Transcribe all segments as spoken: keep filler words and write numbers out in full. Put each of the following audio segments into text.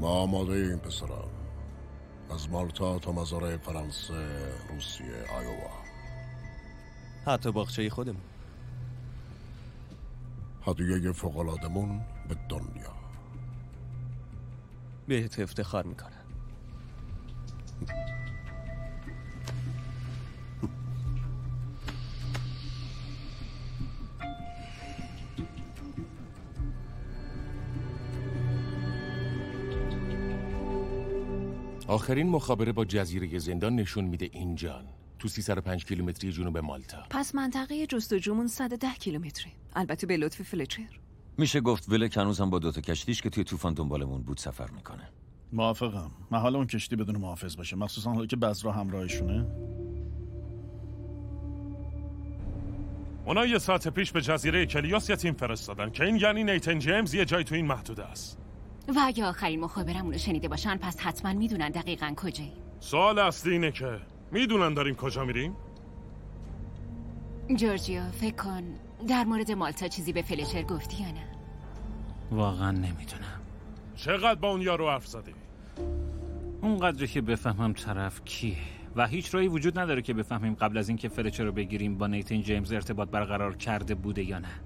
ما آماده ایم پسرم. از مالتا تا مزارع فرانسه، روسیه، آیووا، حتی باغچه خودمون. هدیه فوق‌العاده‌مون به دنیا. بهت افتخار میکنم. آخرین مخابره با جزیره زندان نشون میده اینجان، تو سیصد و پنج کیلومتری جنوب مالتا. پس منطقه جستجومون صد و ده کیلومتری، البته به لطف فلچر. میشه گفت ولک هنوز هم با دوتا کشتیش که توی طوفان دنبالمون بود سفر میکنه. موافقم. محال اون کشتی بدون محافظ باشه، مخصوصا حالا که بزرا همراهشونه. اونا یه ساعت پیش به جزیره کلیوس یه تیم فرستادن که این یعنی نیتن جیمز یه جای تو این محدوده است. و اگه آخرین مخابرمون رو شنیده باشن پس حتما میدونن دقیقاً کجایی. سوال اصلی اینه که میدونن داریم کجا میریم؟ جورجیا فکر کن در مورد مالتا چیزی به فلچر گفتی یا نه؟ واقعا نمیدونم. چقدر با اون یارو حرف زدی؟ اونقدری که بفهمم طرف کیه و هیچ راهی وجود نداره که بفهمیم قبل از اینکه فلچر رو بگیریم با نیتن جیمز ارتباط برقرار کرده بوده یا نه.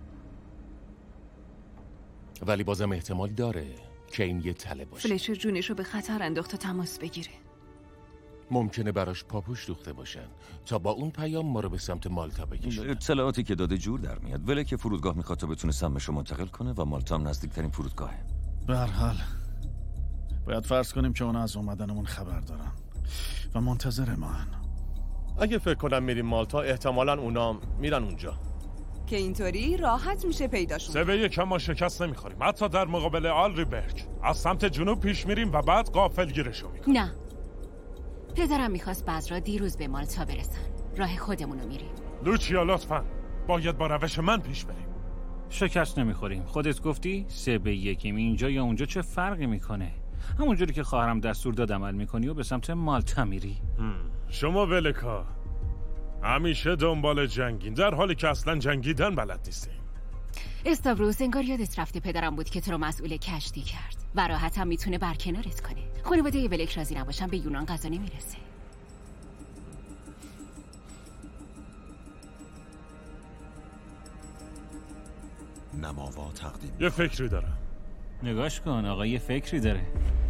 ولی بازم احتمال داره که این یه تله باشه. فلچر جونش رو به خطر انداخت تا تماس بگیره. ممکنه براش پاپوش دوخته باشن تا با اون پیام ما رو به سمت مالتا بکشن. اطلاعاتی که داده جور در میاد. ولی که فرودگاه میخواد تا بتونه سمش رو منتقل کنه و مالتا هم نزدیکترین فرودگاهه. به هر حال باید فرض کنیم که اونا از اومدنمون خبر دارن و منتظر ما هن. اگه فکر کنم میریم مالتا احتمالاً اونام میرن اونجا که اینطوری راحت میشه پیداشون. سه به یک ما شکست نمیخوریم. حتی در مقابل آلریبرگ از سمت جنوب پیش میریم و بعد غافلگیرشو میکنیم. نه، پدرم میخواست بزرا دیروز به مالتا برسن. راه خودمونو میریم. لوچیا لطفاً باید با روش من پیش بریم. شکست نمیخوریم. خودت گفتی سه به یکیم. اینجا یا اونجا چه فرقی میکنه؟ همونجوری که خواهرم دستور داد عمل میکنی و به سمت مالتا میری. شما ولکا همیشه دنبال جنگین در حالی که اصلا جنگیدن بلد نیستیم. استاوروس انگار یادت رفته پدرم بود که تو رو مسئول کشتی کرد و راحت هم میتونه برکنارت کنه. خانواده ولک راضی نباشن به یونان غذا نمیرسه. نماوا تقدیم. یه فکری دارم. نگاش کن آقا، یه فکری داره.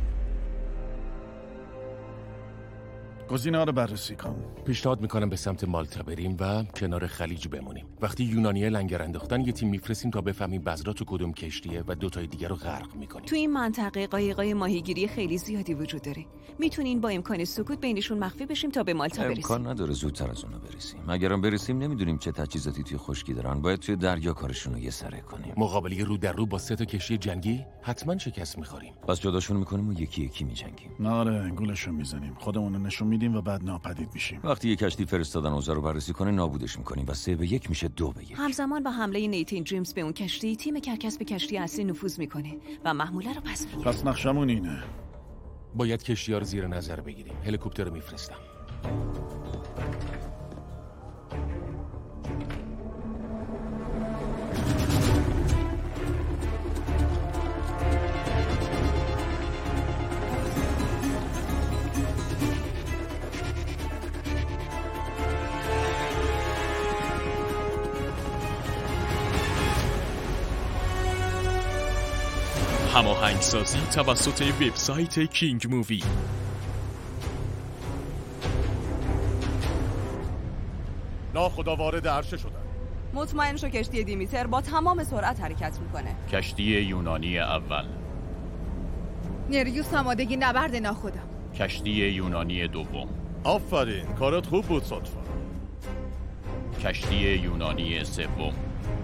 گزینه‌ها رو بررسی کن. پیشنهاد میکنم به سمت مالتا بریم و کنار خلیج بمونیم. وقتی یونانی‌ها لنگر انداختن یه تیم میفرستیم تا بفهمیم بزرا تو کدوم کشتیه و دو تای دیگر رو غرق میکنیم. تو این منطقه قایقای ماهیگیری خیلی زیادی وجود داره. میتونین با امکان سکوت بینشون مخفی بشیم تا به مالتا برسیم. امکان نداره زودتر از اونا برسیم. اگرم برسیم نمیدونیم چه تجهیزاتی توی خشکی دارن. باید توی دریا کارشون رو یه سره کنیم. مقابله رو در رو با سه تا کشتی جنگی حتما شکست میخوریم. پس جداشون میکنیم و یکی یکی میجنگیم. آره، گولشو میزنیم. خودمون رو نشون میدیم و بعد ناپدید میشیم. وقتی یک کشتی فرستادن اوضاع رو بررسی کنه نابودش میکنیم و سه به یک میشه دو به یک. همزمان با حمله نیتن جیمز به اون کشتی، تیم کرکس به کشتی اصلی نفوذ میکنه و محموله رو پس میگیره. پس نقشمون اینه. باید کشتی‌ها رو زیر نظر بگیریم. هلیکوپتر رو میفرستم. هماهنگسازی توسط وبسایت کینگ مووی. ناخدا وارد عرشه شدن. مطمئن شو کشتی دیمیتر با تمام سرعت حرکت میکنه. کشتی یونانی اول. نریوس آمادگی نبرد ناخدا. کشتی یونانی دوم. آفرین، کارت خوب بود صدفا. کشتی یونانی سوم.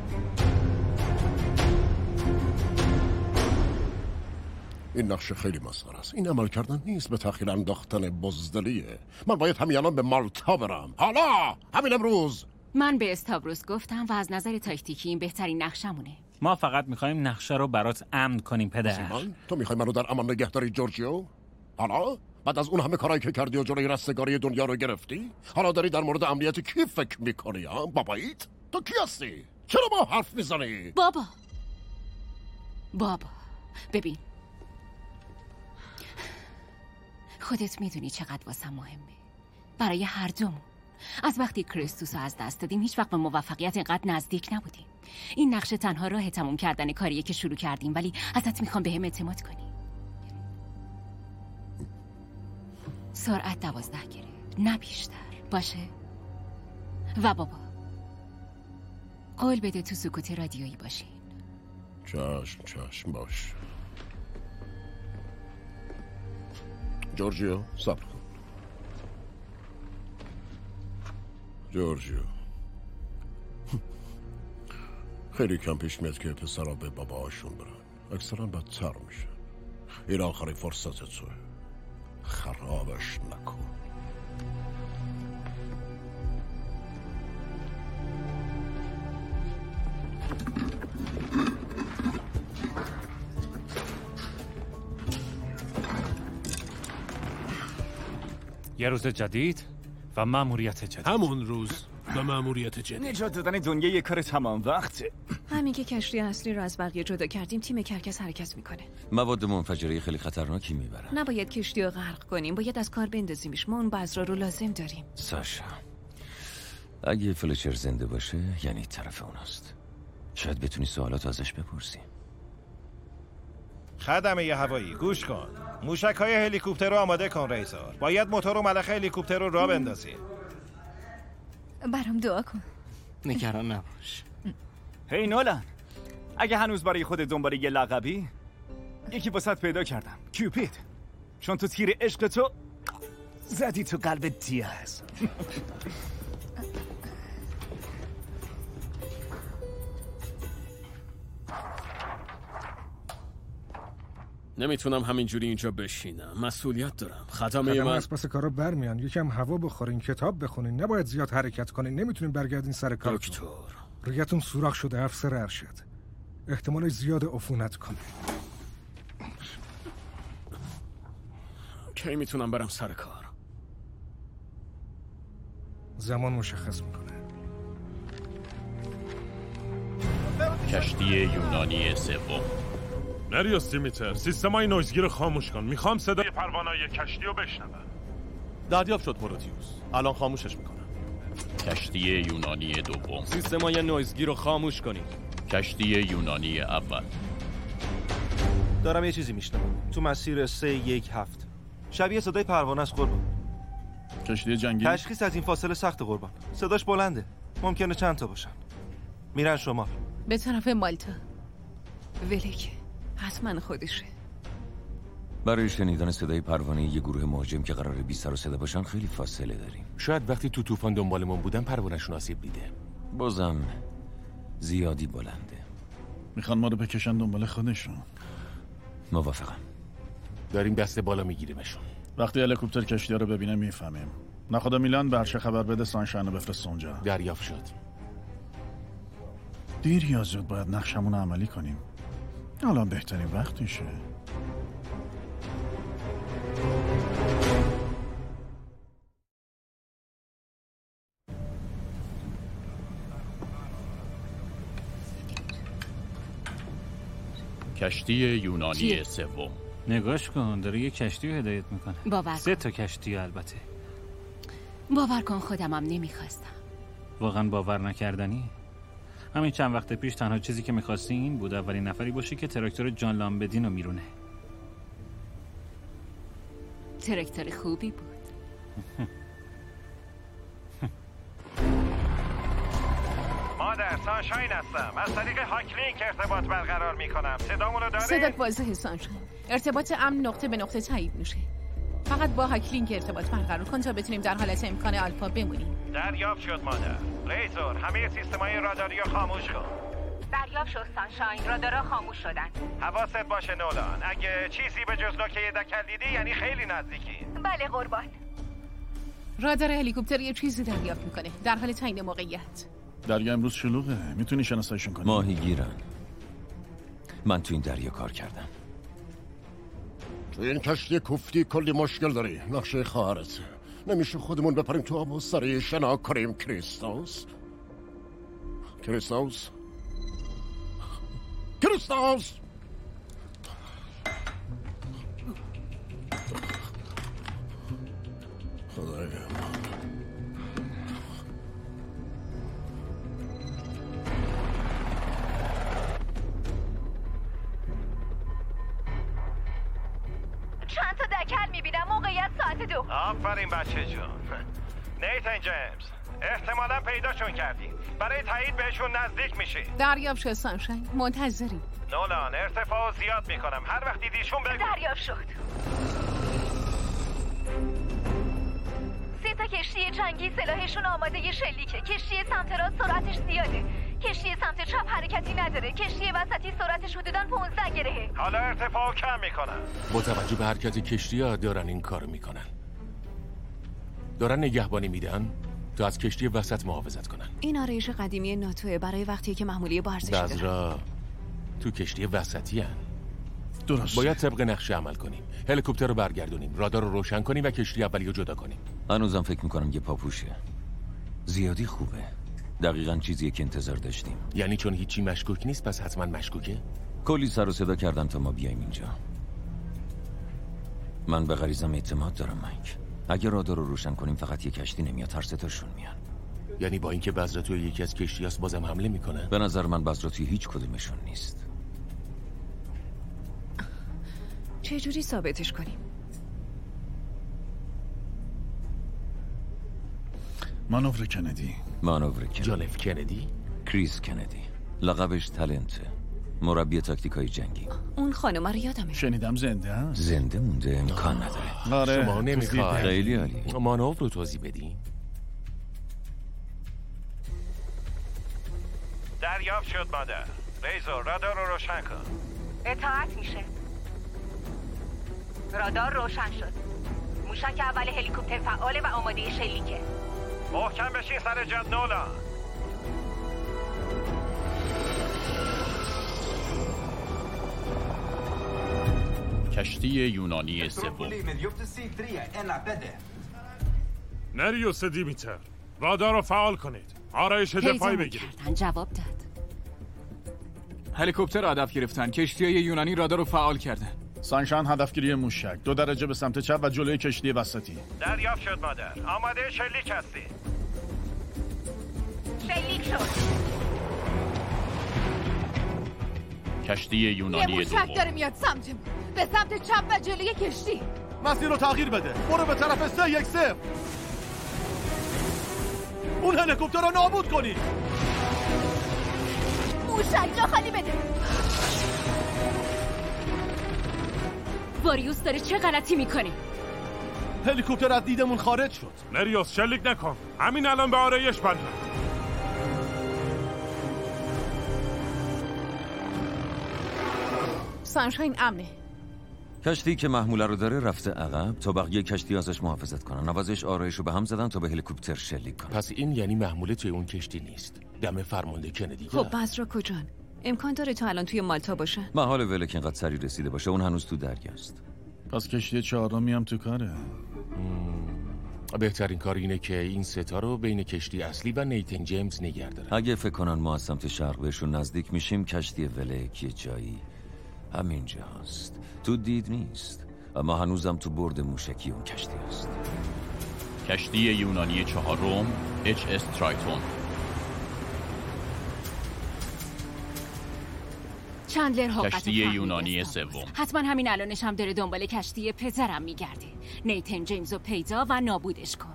این نقشه خیلی مسخره است. این عمل کردن نیست، به تأخیر انداختن بزدلیه. من باید همین الان به مالتا برم. حالا همین امروز. من به استاوروس گفتم و از نظر تاکتیکی این بهترین نقشمونه. ما فقط میخوایم نقشه رو برات امن کنیم پدر. من؟ تو میخوای منو در امان نگه داری جورجیو؟ حالا بعد از اون همه کارایی که کردی و جلوی رستگاری دنیا رو گرفتی، حالا داری در مورد امنیت کی فکر میکنی؟ ها باباییت؟ تو کی هستی؟ چرا با حرف میزنی؟ بابا بابا ببین، خودت میدونی چقدر واسم مهمه. برای هر دومون. از وقتی کریستوس رو از دست دادیم هیچ وقت به موفقیت اینقدر نزدیک نبودیم. این نقشه تنها راه تموم کردن کاریه که شروع کردیم، ولی ازت میخوام بهم اعتماد کنی. سرعت دوازده گره، نه بیشتر. باشه؟ و بابا قول بده تو سکوت رادیویی باشین. چشم چشم باش. جورجیو صبر کن. جورجیو خیلی کم پیش میاد که پسرها به باباهاشون برن، اکثرا بدتر میشه. این آخری فرصت توه، خرابش نکن. یه روز جدید و مأموریت جدید. همون روز و مأموریت جدید. نجات دادن دنیا یه کار تمام وقته. همین که کشتی اصلی رو از بقیه جدا کردیم، تیم کرکس حرکت میکنه. مواد منفجره خیلی خطرناکی میبرن. نباید کشتی رو غرق کنیم، باید از کار بندازیمش. ما اون بذرا رو لازم داریم. ساشا اگه فلچر زنده باشه یعنی طرف اوناست. شاید بتونی سوالات ازش بپرسی. خدمه هوایی گوش کن. موشک های هلیکوپتر رو آماده کن ریزار. باید موتور و ملخ هلیکوپتر رو راه بندازی. برام دعا کن. نگران نباش. هی نولان، اگه هنوز برای خود دنبال یه لقبی، یکی واسط پیدا کردم. کیوپید. چون تو تیر عشق تو زدی تو قلب دیاز. نمیتونم همینجوری اینجا بشینم. مسئولیت دارم. خدمه من از پس کارا برمیان. یکم هوا بخورین، کتاب بخونین، نباید زیاد حرکت کنین. نمیتونین برگردین سر کار. دکتر ریتون سوراخ شده افسر ارشد. احتمال زیاد عفونت کنه. کی میتونم برم سر کار؟ زمان مشخص میکنه. کشتی یونانی سوم. نریوس دیمیتر، سیستمای نویزگیر رو خاموش کن. میخوام صدای پروانه‌ی کشتی رو بشنوم. دریافت شد پروتیوس. الان خاموشش میکنم. کشتی یونانی دوم. سیستمای نویزگیر رو خاموش کنید. کشتی یونانی اول. دارم یه چیزی میشنوم. تو مسیر سه یک هفت. شبیه صدای پروانه است قربان. کشتی جنگی؟ تشخیص از این فاصله سخت قربان. صداش بلنده. ممکنه چند تا باشن. میرن شمال. به طرف مالتا. ولک حتما خودشه. برای شنیدن صدای پروانه یه گروه مهاجم که قراره بی سر و صدا باشن خیلی فاصله داریم. شاید وقتی تو طوفان دنبالمون بودن پروانه‌شون آسیب دیده. بازم زیادی بلنده. میخوان ما رو بکشن دنبال خودشون. موافقم. داریم دست بالا میگیریمشون. وقتی هلیکوپتر کشتی رو ببینه میفهمیم. نخدا میلان برشه خبر بده سانشاین رو بفرست اونجا. دریافت شد. دیر یا زود باید نقشمون رو عملی کنیم. الان بهترین وقتشه. کشتی یونانی سوم. نگاش کن، داره یه کشتی رو هدایت میکنه. باور سه تا کشتی البته. باور کن خودمم نمیخواستم. واقعا باور نکردنی؟ همین چند وقت پیش تنها چیزی که میخواستی این بود اولین نفری باشی که تراکتور جان لامبدین رو میرونه. تراکتور خوبی بود. مادر سانشاین هستم. از طریق هاکلینک ارتباط برقرار میکنم. صدامون رو داره؟ صدات واضحه سانشاین. ارتباط امن نقطه به نقطه تایید میشه. فقط با هاکلینک ارتباط برقرار کن تا بتونیم در حالت امکان آلفا بمونیم. دریافت شد مادر. ریزور همه سیستمای راداری رو خاموش کن. دریافت شد سانشاین. رادارا خاموش شدن. حواست باشه نولان. اگه چیزی به جز نوکه دکل دیدی یعنی خیلی نزدیکی. بله قربان. رادار هلیکوپتر یه چیزی دریافت میکنه در حال تعیین موقعیت. دریا امروز شلوغه. میتونی شناساییشون کنی؟ ماهیگیرن. من تو این دریا کار کردم. تو این کشتی کوفتی کلی مشکل داری. نقشه خواهرت. نمیشه خودمون بپریم تو آب و سریع شنا کنیم. کریستوس کریستوس کریستوس سمت دو. آفرین بچه جون. نیتن جیمز، احتمالاً پیداشون کردی. برای تایید بهشون نزدیک میشی. دریافت شد سانشاین، منتظریم. نولان، ارتفاع زیاد میکنم. هر وقت دیدیشون بگو. دریافت شد. سه تا کشتی جنگی سلاحشون آماده شلیکه. کشتی سمت راست سرعتش زیاده. کشتی سمت چپ حرکتی نداره. کشتی وسطی سرعتش حدوداً پانزده گرهه. حالا ارتفاع کم میکنن. با توجه به حرکت کشتی‌ها دارن این کارو میکنن. دارن نگهبانی میدن تا از کشتی وسط محافظت کنن. این آرایش قدیمی ناتوه برای وقتی که محموله با ارزش داره. بذرا تو کشتی وسطی هن. درست. باید طبق نقشه عمل کنیم. هلیکوپتر رو برگردونیم، رادار رو روشن کنیم و کشتی اولی رو جدا کنیم. هنوزم فکر میکنم یه پاپوشه. زیادی خوبه. دقیقاً چیزیه که انتظار داشتیم. یعنی چون هیچی مشکوک نیست پس حتما مشکوکه؟ کلی سر و صدا کردن تا ما بیایم اینجا. من به غریزم اعتماد دارم مایک. اگه رادار رو روشن کنیم فقط یه کشتی نمیاد، هر ستاشون میان. یعنی با اینکه بذرا توی یکی از کشتیاست بازم حمله میکنه؟ به نظر من بذرا توی هیچ کدومشون نیست. چه جوری ثابتش کنیم؟ مانور کندی. مانور کندی. جان اف کندی؟ کریس کندی. لقبش تالنته. مربی تاکتیکای جنگی. اون خانم رو یادمه. شنیدم زنده است. زنده مونده، امکان نداره. آره. شما نمیخواد. خیلی عالی. مانور رو توضیح بدین. دریافت شد مادر. ریزو رادار رو روشن کن. اطاعت میشه. رادار روشن شد. موشک اول هلیکوپتر فعاله و آماده شلیکه. محکم بشین سر جد نولان. کشتی یونانی سوم. نریوس دیمیتر، رادار رو فعال کنید. آرایش دفاعی بگیرید. جواب داد. هلیکوپتر هدف گرفتن. کشتی‌های یونانی رادار رو فعال کردن. سانشان هدفگیری موشک دو درجه به سمت چپ و جلوی کشتی وسطی. دریافت شد مادر. آماده شلیک هستی. شلیک شد. کشتی یونانی یه دوم. موشک داره میاد سمتمون. به سمت چپ و جلوی کشتی. مسیر رو تغییر بده. برو به طرف سه یک صفر. اون هلیکوپتر رو نابود کنی. موشک جا خالی بده. واریوس داره چه غلطی میکنی؟ هلیکوپتر از دیدمون خارج شد. نریوس شلیک نکن. همین الان به آرایش بنده. سانشاین امنه. کشتی که محموله رو داره رفته عقب تا بقیه کشتی ازش محافظت کنن. نوازش آرایش رو به هم زدن تا به هلیکوپتر شلیک کنن. پس این یعنی محموله توی اون کشتی نیست. دم فرمانده کندی. خب بذرا کجان؟ امکان داره تا الان توی مالتا باشه؟ محال وله که اینقدر سریع رسیده باشه. اون هنوز تو دریاست. پس کشتی چهارمی هم تو کاره. بهترین کار اینه که این ستا رو بین کشتی اصلی و نیتن جیمز نگه دارن. اگه فکر کنن ما از سمت شرق بهشون نزدیک میشیم کشتی ولک یه جایی همینجا هست. تو دید نیست، اما هنوزم تو برد موشکی اون کشتی هست. کشتی یونانی چهارم اچ اس ترایتون. چندلر حقیقت کشتی یونانی سوم. حتما همین الانش هم داره دنبال کشتی پدرم میگرده. نیتن جیمز رو پیدا و نابودش کن.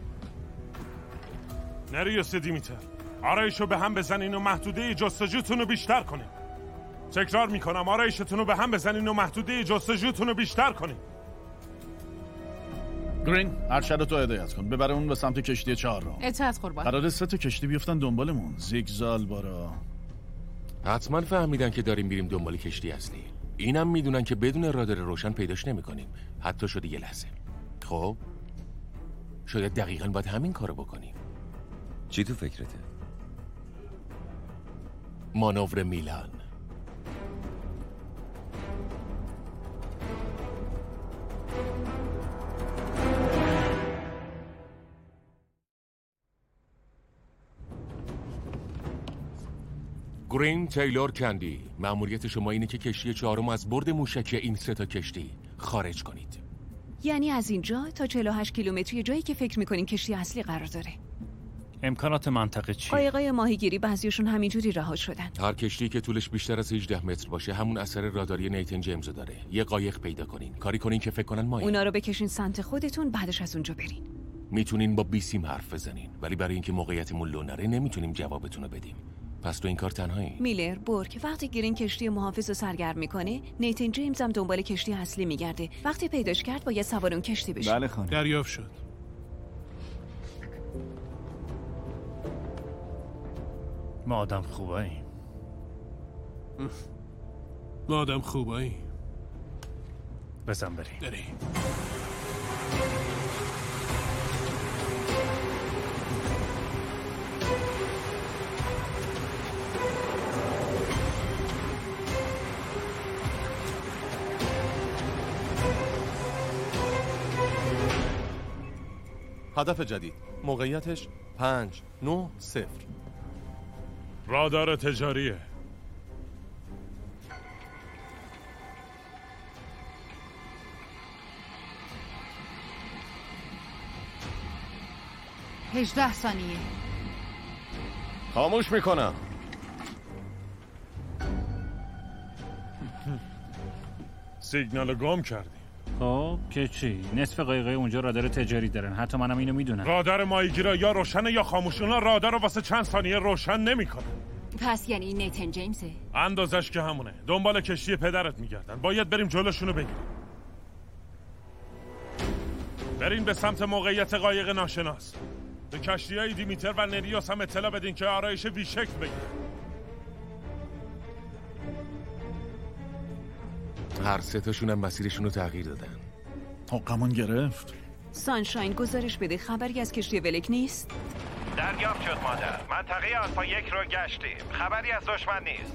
نریوس دیمیتر، آرایش رو به هم بزنین و محدوده جستجوتون رو بیشتر کنین. تکرار میکنم آرایشتون رو به هم بزنین و محدوده جستجوتون رو بیشتر کنین. گرین، ارشد رو تو هدایت کن. ببره اون به سمت کشتی چهار رو. اطاعت قربان. قراره سه تا کشتی بیفتن دنبالمون. زیگزال بارا. حتما فهمیدن که داریم میریم دنبال کشتی اصلی. اینم میدونن که بدون رادار روشن پیداش نمیکنیم. حتی شده یه لحظه. خب شاید دقیقاً باید همین کارو بکنیم. چی تو فکرته؟ مانور میلان. گرین، تیلور، کندی، مأموریت شما اینه که کشتی چهارم از برد موشکی این سه تا کشتی خارج کنید. یعنی از اینجا تا چهل و هشت کیلومتری جایی که فکر میکنین کشتی اصلی قرار داره. امکانات منطقه چی؟ قایقای ماهیگیری بعضیشون همینجوری رها شدن. هر کشتی که طولش بیشتر از هجده متر باشه همون اثر راداری نیتن جیمز داره. یه قایق پیدا کنین، کاری کنین که فکر کنن ما اونا رو بکشین سمت خودتون، بعدش از اونجا برین. میتونین با بیسیم حرف بزنین، ولی برای اینکه موقعیتمون لو نره نمیتونیم جوابتون رو بدیم. پس تو این کار تنهایی. میلر برک وقتی گرین کشتی محافظ رو سرگرم میکنه، نیتن جیمز هم دنبال کشتی اصلی میگرده. وقتی پیداش کرد باید سوار اون کشتی بشه. بله خانم. دریافت شد. ما آدم خوباییم. ما آدم خوباییم. بزن بریم. بریم. هدف جدید موقعیتش پنج نه صفر. رادار تجاریه. هجده ثانیه. خاموش میکنم. سیگنال گم کردی. خب که چی؟ نصف قایقای اونجا رادار تجاری دارن. حتی منم اینو میدونم. رادار ماهیگیرا یا روشنه یا خاموش. اونا رادار رو واسه چند ثانیه روشن نمیکنن. پس یعنی این نیتن جیمزه؟ اندازش که همونه. دنبال کشتی پدرت میگردن. باید بریم جلوشونو بگیریم. برین به سمت موقعیت قایق ناشناس. به کشتی‌های دیمیتر و نریوس هم اطلاع بدین که آرایش ویشکل بگیرن. هر سه تاشون هم مسیرشون رو تغییر دادن. حقمون گرفت. سانشاین گزارش بده، خبری از کشتی ولک نیست؟ دریافت شد مادر. منطقه آلفا یک رو گشتیم. خبری از دشمن نیست.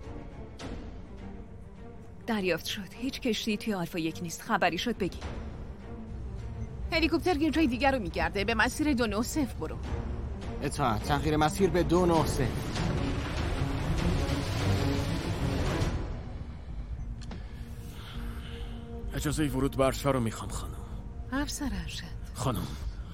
دریافت شد. هیچ کشتی توی آلفا یک نیست. خبری شد بگی. هلیکوپتر یه جای دیگر رو میگرده. به مسیر دو نه صفر برو. اطاعت. تغییر مسیر به دو نه صفر. اجازه ورود به ارشد رو میخوام خانم. افسر ارشد. خانم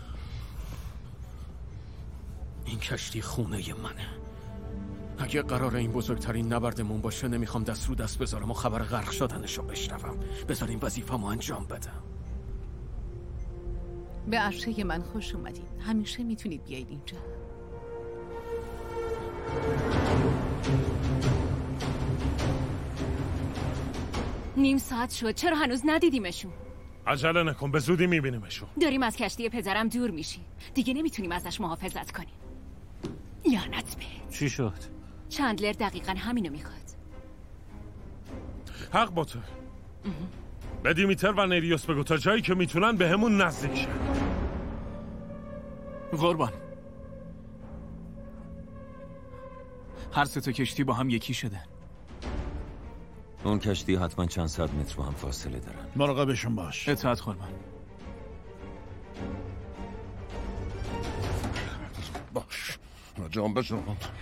این کشتی خونه منه. اگه قرار این بزرگترین نبردمون باشه نمیخوام دست رو دست بذارم و خبر غرق شدنشو بشنوم. بذارین وظیفه‌مو انجام بدم. به عرشه من خوش اومدین. همیشه میتونید بیایید اینجا. نیم ساعت شد. چرا هنوز ندیدیمشون؟ عجله نکن، به زودی میبینیمشون. داریم از کشتی پدرم دور میشیم. دیگه نمیتونیم ازش محافظت کنیم. لعنت به. چی شد؟ چندلر دقیقاً همینو میخواد. حق با تو. به دیمیتر و نریوس بگو تا جایی که میتونن به همون نزدیک شن. قربان هر سه تا کشتی با هم یکی شدن. اون کشتی حتما چند صد متر با هم فاصله دارن. مراقبشون باش. اطاعت قربان. باش جان بشون.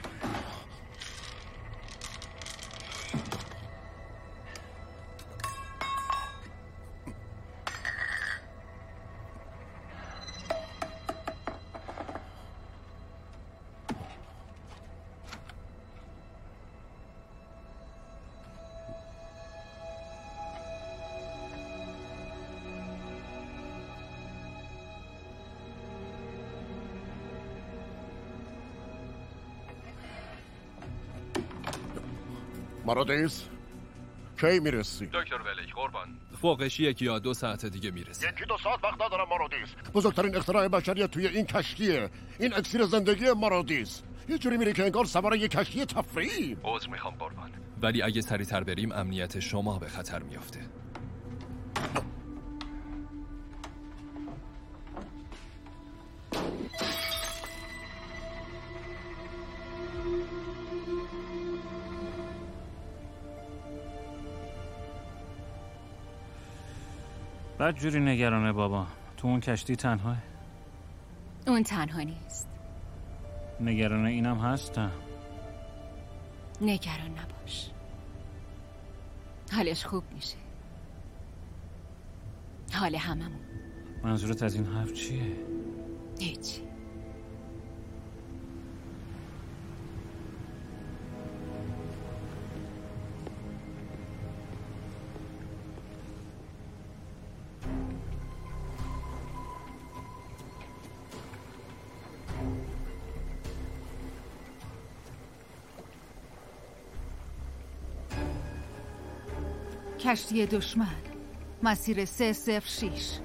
مرادیس کی میرسی؟ دکتر ولیک قربان فوقش یکی یا دو ساعت دیگه میرسی. یکی دو ساعت وقت ندارم مرادیس. بزرگترین اختراع بشریت توی این کشتیه. این اکسیر زندگی مرادیس. یه جوری میری که انگار سوار یه کشتی تفریحی. عذر میخوام قربان، ولی اگه سریعتر بریم امنیت شما به خطر میافته. بعد جوری نگرانه بابا. تو اون کشتی تنهاه؟ اون تنها نیست. نگرانه اینم هستم. نگران نباش، حالش خوب میشه. حال هممون. منظورت از این حرف چیه؟ هیچی. کشتی دشمن مسیر سه صفر شیش.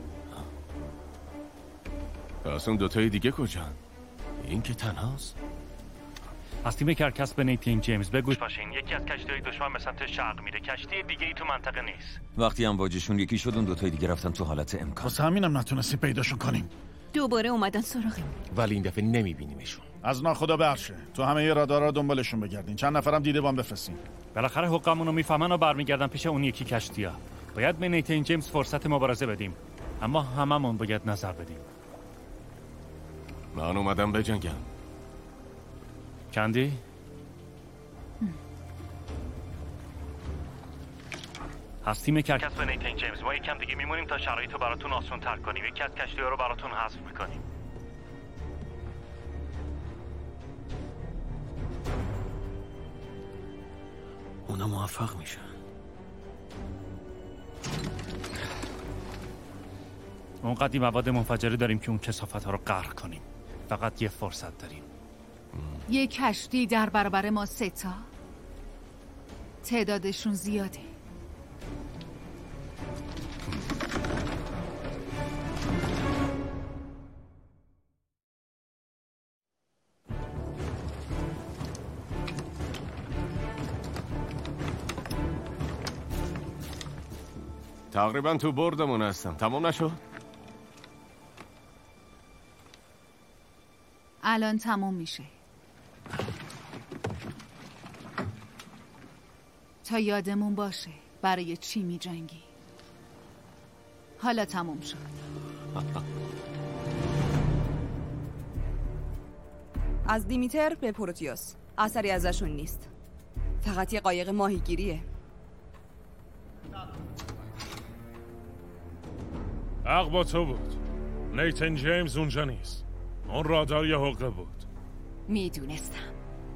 پس اون دوتای دیگه کجان؟ این که تنهاست؟ از تیم کرکس به نیتین جیمز بگوش باشین یکی از کشتی‌های دشمن به سمت شرق میره. کشتی دیگه ای تو منطقه نیست. وقتی امواجشون یکی شد اون دوتای دیگه رفتن تو حالت امکان. واسه همینم نتونستیم پیداشون کنیم. دوباره اومدن سراغیم. ولی این دفعه نمیبینیمشون. از ناخدا برشه. تو همه ی رادارا دنبالشون بگردین. چند نفرم دیده بام بفرستین. بالاخره حقمون رو میفهمن و برمیگردن پیش اون یکی کشتی‌ها. باید به نیتین جیمز فرصت مبارزه بدیم. اما هممون باید نظر بدیم. من اومدم بجنگم. کندی؟ از تیم کرکس به نیتین جیمز ما یکم دیگه میمونیم تا شرایطو براتون آسون تر کنیم. یکی از کشتی‌ها رو براتون حذف میکنیم. اونا موفق میشن. اونقدی مواد منفجره داریم که اون کثافت‌ها رو غرق کنیم. فقط یه فرصت داریم. یه کشتی در برابر ما سه تا. تعدادشون زیاده. تقریبا تو بردمون هستم. تمام نشد؟ الان تموم میشه. تا یادمون باشه برای چی می جنگی. حالا تموم شد. از دیمیتر به پروتیوس اثری ازشون نیست. فقط یه قایق ماهیگیریه. حق با تو بود. نیتن جیمز اونجا نیست. اون رادار یه حقه بود. میدونستم.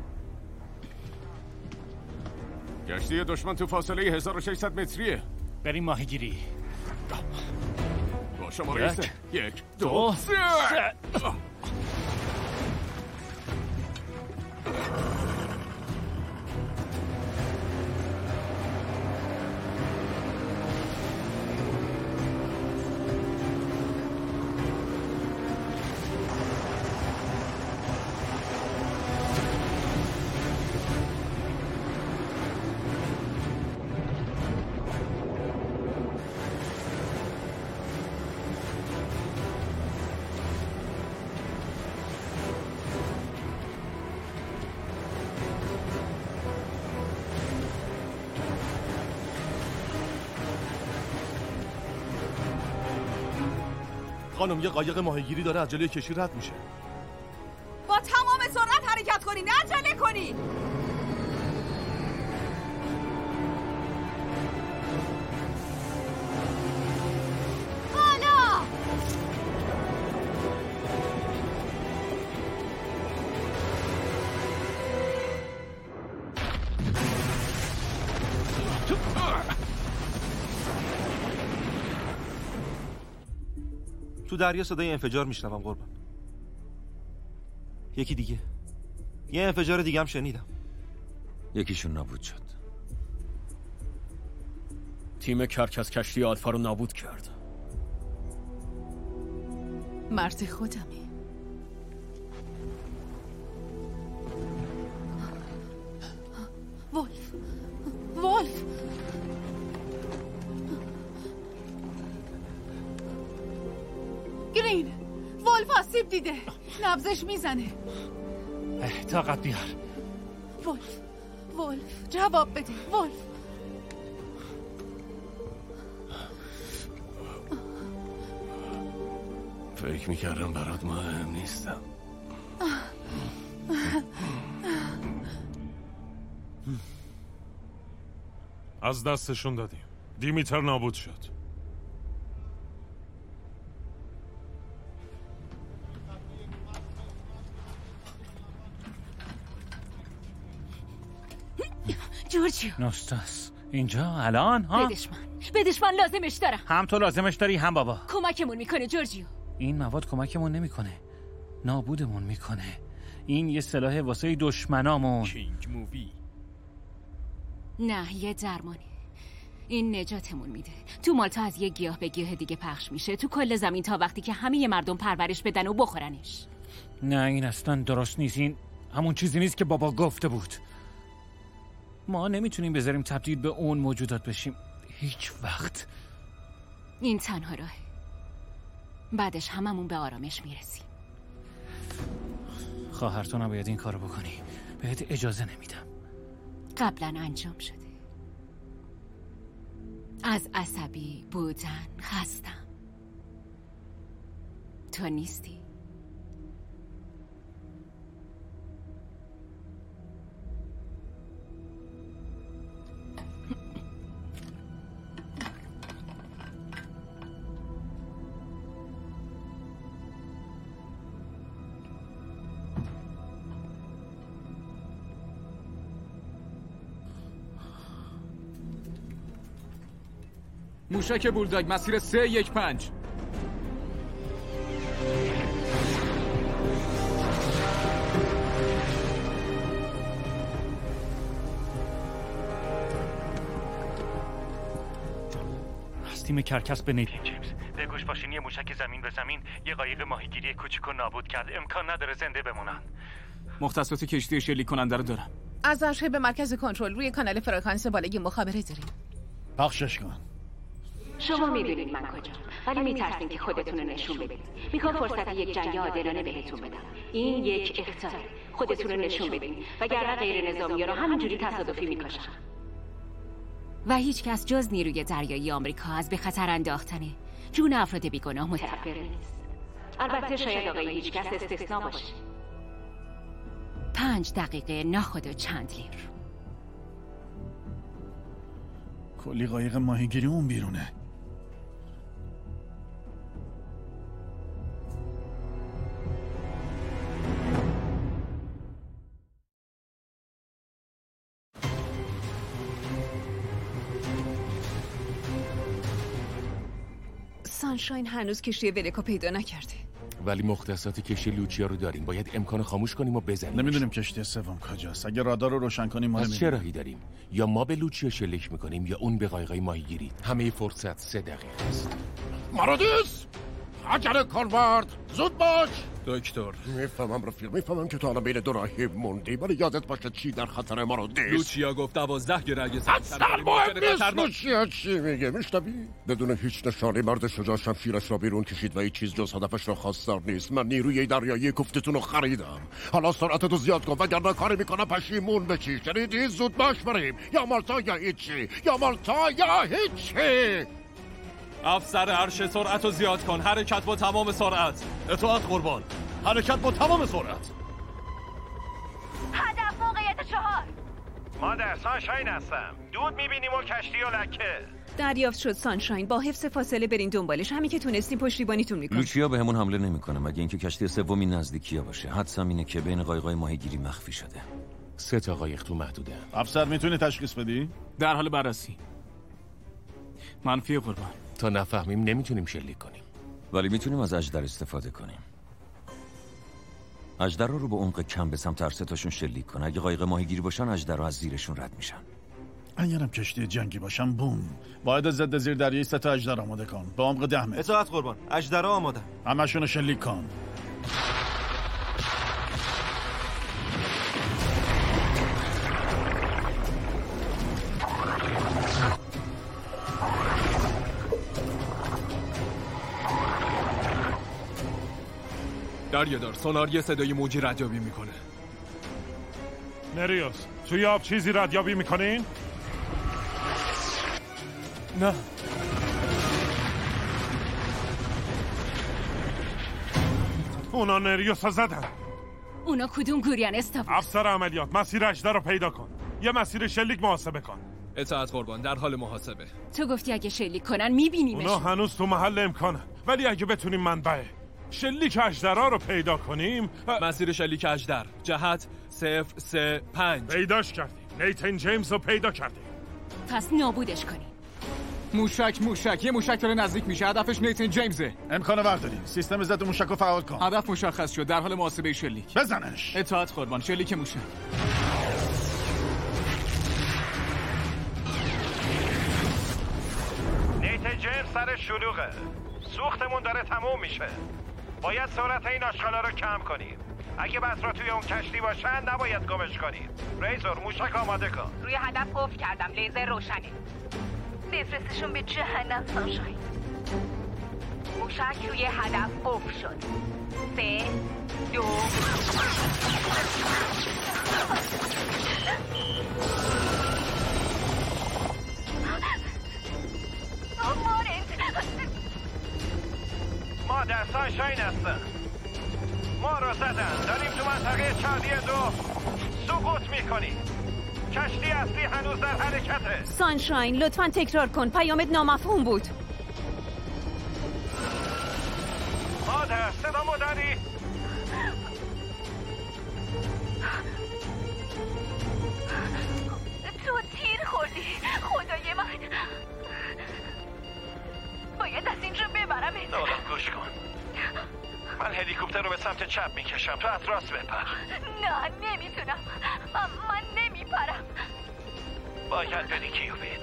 کشتی دشمن تو فاصله هزار و ششصد متریه. بریم ماهیگیری. با شما رئیسه. یک دو, دو سه, سه. خانم یه قایق ماهیگیری داره از جلوی کشتی رد میشه. با تمام سرعت حرکت کنین، عجله کنین. حالا تو دریا صدای انفجار میشنوم قربان. یکی دیگه. یه انفجار دیگه هم شنیدم. یکیشون نابود شد. تیم کرکس کشتی آلفا رو نابود کرد. مرد خودمه. ولف ولف گرین ولف آسیب دیده. نبضش میزنه. طاقت بیار. ولف ولف جواب بده. ولف فکر میکردم برات مهم نیستم. از دستشون دادیم. دیمیتر نابود شد. جورجیو نوستاس اینجا الان ها؟ بدش من بدش من لازمش دارم. هم تو لازمش داری هم بابا. کمکمون میکنه جورجیو. این مواد کمکمون نمیکنه، نابودمون میکنه. این یه سلاح واسه دشمنامون. کینگ مووی. نه یه درمانی. این نجاتمون میده. تو مالتا از یه گیاه به گیاه دیگه پخش میشه تو کل زمین تا وقتی که همه مردم پرورش بدن و بخورنش. نه این اصلا درست نیست. این همون چیزی نیست که بابا گفته بود. ما نمیتونیم بذاریم تبدیل به اون موجودات بشیم هیچ وقت. این تنها راهه. بعدش هممون به آرامش میرسیم. خواهر تو نباید این کارو بکنی. بهت اجازه نمیدم. قبلا انجام شده. از عصبی بودن خستم. تو نیستی؟ موشک بولداگ مسیر سه یک پنج. از تیم کرکس به نیتین جیمز به گوش باشین. یه موشک زمین به زمین یه قایق ماهیگیری کوچیک و نابود کرد. امکان نداره زنده بمونن. مختصات کشتی شلیک کننده رو دارم. از عرشه به مرکز کنترل روی کانال فرکانس بالای مخابره داریم. پخشش کن. شما میدونید من کجا، ولی میترسین که خودتون رو نشون بدید. میخوام فرصت یک جنگ عادلانه بهتون بدم. این یک اخطاره. خودتون رو نشون بدین وگرنه غیر نظامی رو همینجوری تصادفی میکشن. و هیچ کس جز نیروی دریایی آمریکا از به خطر انداختن جون افراد بیگناه متفکر نیست. البته شاید آقای هیچ کس استثنا باشه. پنج دقیقه ناخدا چند لیر. کلی قایق ماهیگیری اون بیرونه. سانشاین هنوز کشتی ولکو پیدا نکرده. ولی مختصات کشتی لوچیا رو داریم. باید امکان خاموش کنیم و بزنیم. نمیدونیم کشتی سوم کجاست. اگه رادار رو روشن کنیم ما نمیدونیم. چه راهی داریم؟ یا ما به لوچیا شلیک میکنیم یا اون به قایقای ماهیگیری. همه فرصت سه دقیقه است. مارادیس! عجله کن مرد! زود باش! دکتر میفهمم رفیق، میفهمم که تو الان بین دو راهی موندی، ولی یادت باشه چی در خطر مارادیس. لوچیا گفت دوازده گرگ اصلا مهم نیست لوچیا چی میگه. میشنوی؟ بدون هیچ نشانی مرد شجاع شمشیرش را بیرون کشید و هیچ چیز جز هدفش را خواستار نیست. من نیروی دریایی گفتتون رو خریدم. حالا سرعتتو زیاد کن وگرنه کاری میکنم پشیمون بشی. شنیدی؟ زود باش بریم. یا مالتا یا هیچی. یا مالتا یا هیچی. افسر عرش سرعت رو زیاد کن. حرکت با تمام سرعت. اطاعت قربان. حرکت با تمام سرعت. هدف موقعیت چهار. مادر سانشاین هستم. دود میبینیم و کشتی و لکه. دریافت شد سانشاین. با حفظ فاصله برین دنبالش. همین که تونستیم پشتیبانیتون میکنیم. لوچیا به همون حمله نمیکنه مگه اینکه کشتی سومی نزدیکیا باشه. حدسم اینه که بین قایقای ماهیگیری مخفی شده. سه تا قایق تو محدوده. افسر میتونی تشخیص بدی؟ در حال بررسی. منفی قربان. تا نفهمیم نمیتونیم شلیک کنیم. ولی میتونیم از اژدر استفاده کنیم. اژدرها رو به عمق کم به سمت هر سه تاشون شلیک کن. اگه قایق ماهیگیری باشن اژدرها از زیرشون رد میشن. اگرم کشتی جنگی باشن بوم. باید ضد زیر دریایی سه تا اژدر آماده کن. به عمق ده متر. اطاعت قربان. اژدرها آماده. همشون رو شلیک کن. دریادار سونار یه صدای موجی ردیابی میکنه. نریوس توی آب چیزی ردیابی میکنین؟ نه. اونا نریوس رو زدن. اونا کدوم گوریان استاپ؟ افسر عملیات مسیر اژدر رو پیدا کن. یه مسیر شلیک محاسبه کن. اطاعت قربان. در حال محاسبه. تو گفتی اگه شلیک کنن میبینیمشون. اونا هنوز تو محل امکانه، ولی اگه بتونیم منبع شلیک اژدرها رو پیدا کنیم. مسیر شلیک اژدر جهت صفر سه پنج. پیداش کردیم. نیتن جیمز رو پیدا کردیم. پس نابودش کنیم. موشک موشک یه موشک داره نزدیک میشه. هدفش نیتن جیمزه. امکان وقت داریم. سیستم ضد موشک رو فعال کن. هدف مشخص شد. در حال محاسبه شلیک. بزنش. اطاعت قربان. شلیک موشک. آقای جیمز سر شلوغه. سوختمون داره تموم میشه. باید سرعت این آشغالا رو کم کنیم. اگه بسرا توی اون کشتی باشن نباید گمش کنیم. ریزور موشک آماده کن. روی هدف قفل کردم. لیزر روشنه. بفرستشون به جهنم سانشاین. موشک روی هدف قفل شد. سه دو ما در سانشاین هستن. ما رو زدن. داریم تو منطقه چادی دو سقوط میکنیم. کشتی اصلی هنوز در حرکته. سانشاین لطفاً تکرار کن. پیامت نامفهوم بود. مادر صدامو داری؟ تو تیر خوردی. خدای من باید از اینجا ببرم. نولان گوش کن. من هلیکوپتر رو به سمت چپ میکشم. تو از راست بپر. نه نمیتونم. من نمیپرم. باید بری کیوبید.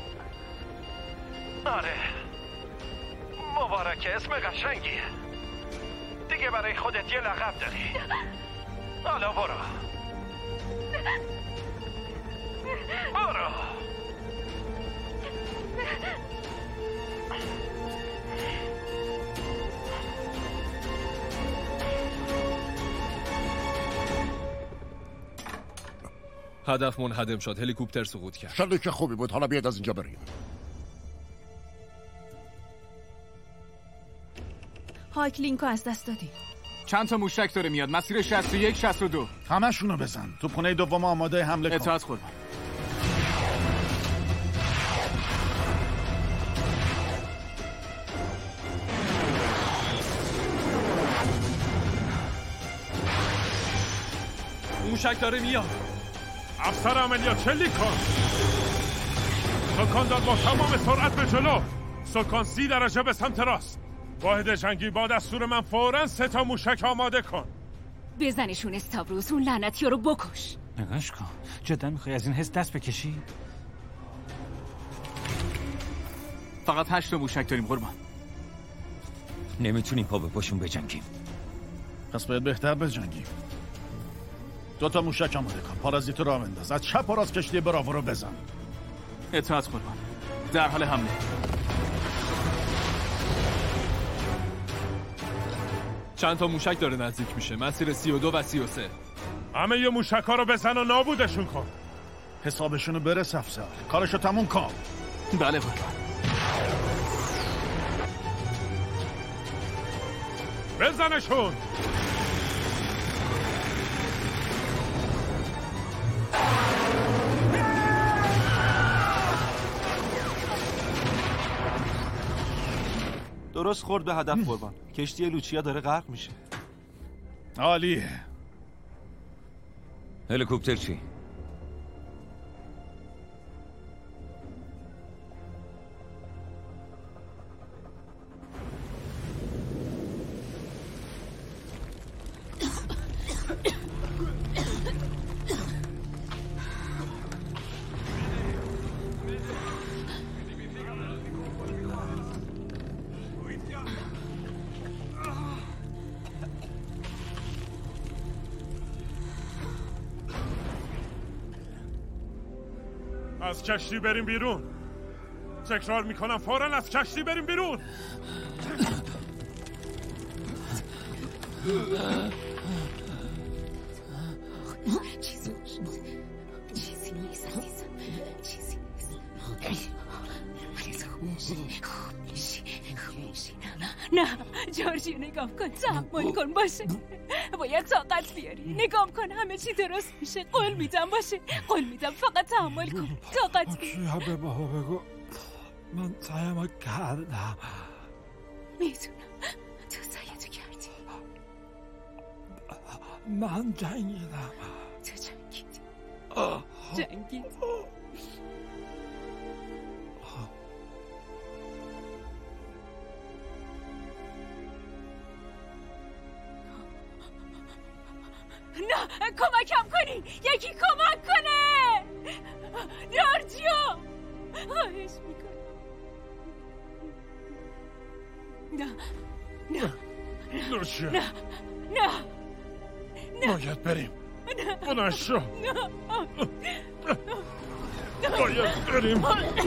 آره مبارکه. اسم قشنگیه. دیگه برای خودت یه لقب داری. حالا برو برو. هدف منهدم شد. هلیکوپتر سقوط کرد. شلیک خوبی بود. حالا بیاد از اینجا بریم. هایک لینکو از دست دادی. چند تا موشک داره میاد. مسیر شصت و یک شصت و دو. همشونو بزن. تو پونه دوم آماده حمله کن. اطاعت قربان. موشک داره میاد. افسر عملیات شلیک کن. سکان داد با تمام سرعت به جلو. سکان سی درجه به سمت راست. واحد جنگی با دستور من فوراً سه تا موشک آماده کن. بزنشون استاوروس. اون لعنتی رو بکش. نگاش کن. جدا میخوای از این حس دست بکشی؟ فقط هشت تا موشک داریم قربان. نمیتونیم پا به پاشون بجنگیم. پس باید بهتر بجنگیم. دو تا موشک آماده کن. پارازیتو راه بنداز. از چپ و راست کشتی براو رو بزن. اطاعت قربان. در حال حمله. چند تا موشک داره نزدیک میشه. مسیر سی و دو و سی و سه. همه یه موشک ها رو بزن و نابودشون کن. حسابشونو برس افسر. کارشو تموم کن. بله قربان. بزنشون. درست خورد به هدف قربان. کشتی لوچیا داره غرق میشه. عالیه. هلیکوپتر چی؟ از کشتی بریم بیرون. تکرار میکنم فوراً از کشتی بریم بیرون. چیزی چیزی نیست عزیزم. چیزی نیست. خوب میشی. خوب میشی. نه جورجیو نگاه کن. تحمل کن. باشه باید طاقت بیاری. نگاه کن همه چی درست میشه. قول میدم باشه. قول میدم فقط تحمل کن. طاقت بیاری. به بابا بگو من سعیمو کردم. میدونم تو سعیتو کردی. من جنگیدم. تو جنگیدی. جنگیدی. نه کمکم کنی. یکی کمک کنه. جورجیو خواهش میکنم. نه نه لوشیا نه نه نه باید بریم بلند شو نه باید بریم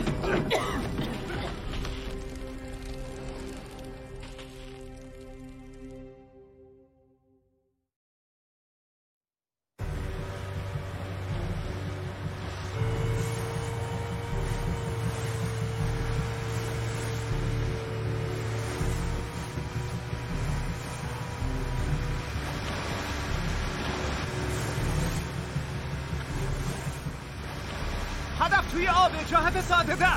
هدف توی آبه، جهت ساعت ده.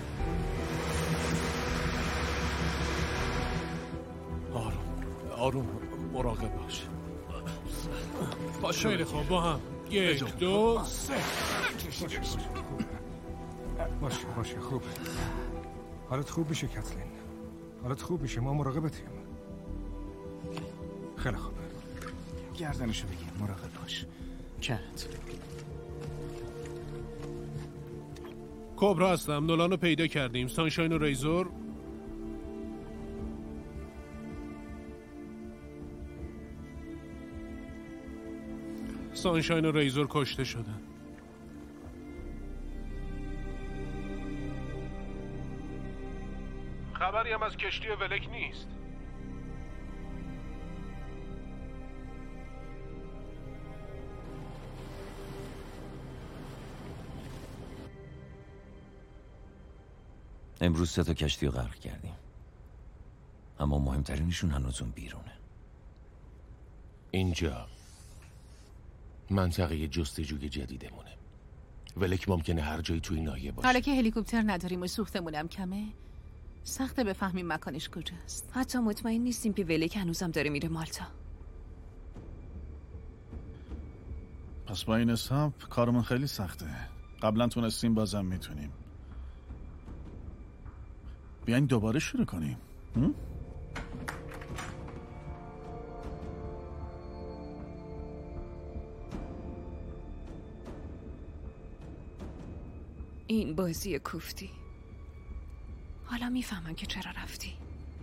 آروم آروم مراقب باش. باشه خیلی خوب با هم یک دو سه. باشه باشه خوب. حالت خوب میشه کتلین. حالت خوب میشه، ما مراقبتیم. خیلی خوب. گردنشو بگیر، مراقب باش. کرد. کبرا هستم. نولان رو پیدا کردیم. سانشاین و ریزور سانشاین و ریزور کشته شدن. خبری هم از کشتی ولک نیست. امروز سه تا کشتی رو غرق کردیم، اما مهمترینشون هنوز اون بیرونه. اینجا منطقه جستجوی جدیدمونه. ولک ممکنه هر جایی توی ناحیه باشه. حالا که هلیکوپتر نداریم و سوختمونم کمه، سخته بفهمیم مکانش کجاست. حتی مطمئن نیستیم که ولک هنوزم داره میره مالتا. پس با این حساب کارمون خیلی سخته. قبلا تونستیم، بازم میتونیم. بیاین دوباره شروع کنیم. هم؟ این بازی کوفتی. حالا میفهمم که چرا رفتی.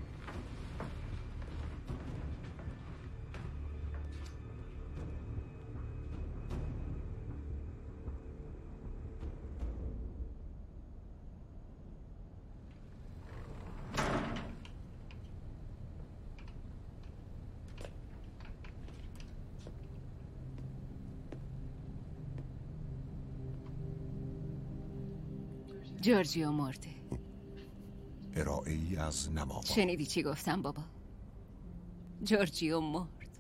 جورجیو مرده. ارائه ای از نماوا. شنیدی چی گفتم بابا؟ جورجیو مرد.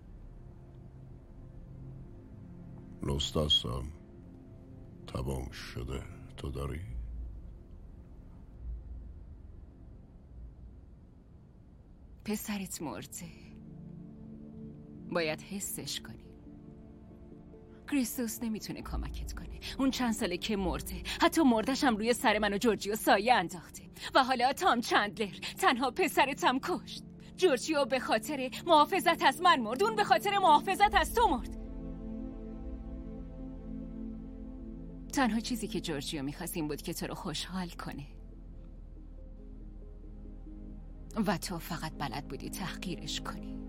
لستاسم تمام شده. تو داری؟ پسرت مرده، باید حسش کنی. کریستوس نمیتونه کمکت کنه. اون چند ساله که مرده، حتی مردش هم روی سر من و جورجیو سایه انداخته. و حالا تام چندلر تنها پسرتم کشت. جورجیو به خاطر محافظت از من مرد، اون به خاطر محافظت از تو مرد. تنها چیزی که جورجیو میخواست این بود که تو رو خوشحال کنه و تو فقط بلد بودی تحقیرش کنی.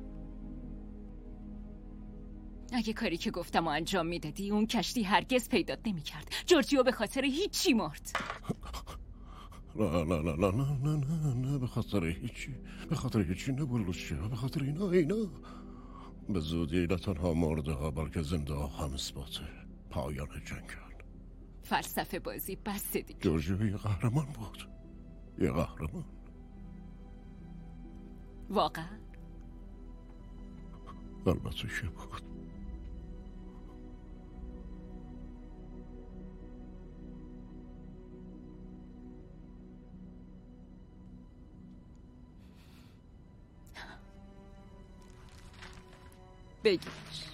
اگه کاری که گفتم و انجام میدادی، اون کشتی هرگز پیدات نمیکرد. جورجیو به خاطر هیچی مرد. نه نه نه نه نه نه نه نه به خاطر هیچی، به خاطر هیچی نبولوشیا، به خاطر اینا اینا به زودی نه تنها مرده ها بلکه زنده ها هم اثبات پایان جنگن. فلسفه بازی بس دیگه. جورجیو یه قهرمان بود، یه قهرمان. واقعا؟ البته که بود. بگیرش.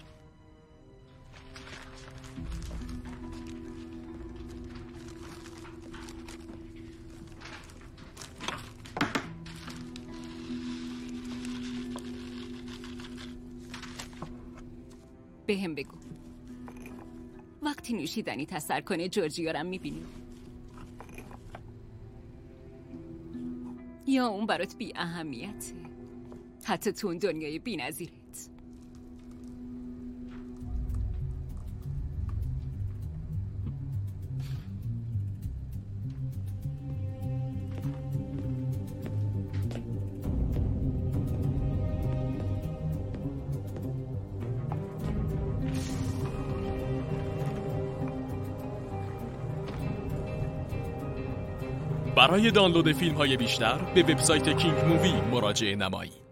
بهم بگو، وقتی نوشیدنی تسر کنه جورجیو رو میبینی یا اون برات بی اهمیته؟ حتی تو اون دنیای بی‌نظیرت. برای دانلود فیلم های بیشتر به وبسایت کینگ مووی مراجعه نمایید.